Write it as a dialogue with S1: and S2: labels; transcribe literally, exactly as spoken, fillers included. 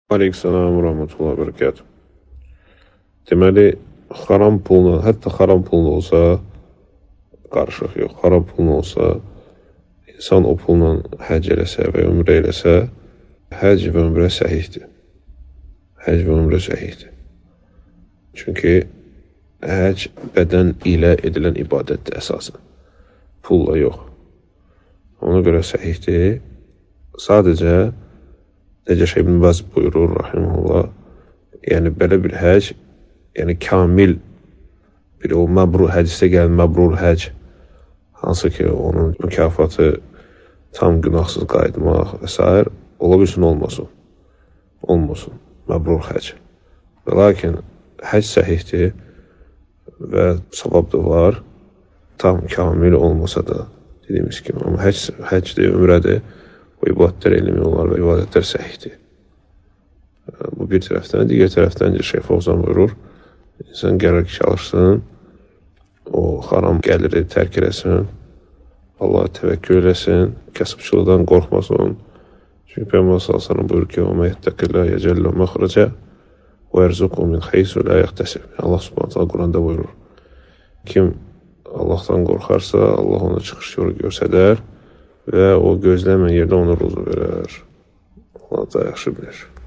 S1: Aleykümselam və rəhmətullah və bərəkətuh. Deməli, haram puluna, hətta haram puluna olsa, qarışıq yox, haram puluna olsa, insan o pulla həc eləsə və ömrə eləsə, həc və ömrə səhihdir. Həc və ömrə səhihdir. Çünki həc bədən ilə edilən ibadətdir əsasən. Pulla yox. Ona görə səhihdir. Sadəcə, necə Şeyh İbn Baz buyurur, rahimehullah, yəni belə bir həc, yəni kamil bir o məbrur, hədisdə gələn məbrur həc, hansı ki, onun mükafatı tam günahsız qayıtmaq və s. ola bilsin, olmasın. Olmasın, məbrur həc. Lakin həc səhihdir və savab da var, tam kamil olmasa da, dediyimiz kimi. Amma həc, həcdir, ömrədir, o ibadətlər elmi olar və ibadətlər səhihdir. Bu bir tərəfdən, digər tərəfdən Şeyh Fovzan buyurur, insan qərar ki, çalışsın, o haram gəliri tərk eləsin, Allah'a təvəkkül eləsin, kasıbçılıqdan qorxmasın. Çünki Peyğəmbər sallallahu əleyhi buyurur ki, "O men yettaqillah yec'al lahu məxrəcə və yerzuqhu min haysu la yahtasib." Allah Subhanahu taala Quranda buyurur. Kim Allahdan qorxarsa, Allah ona çıxış yolu göstərər və o gözləməyən yerdə ona ruzu verər. Allah da yaxşı bilir.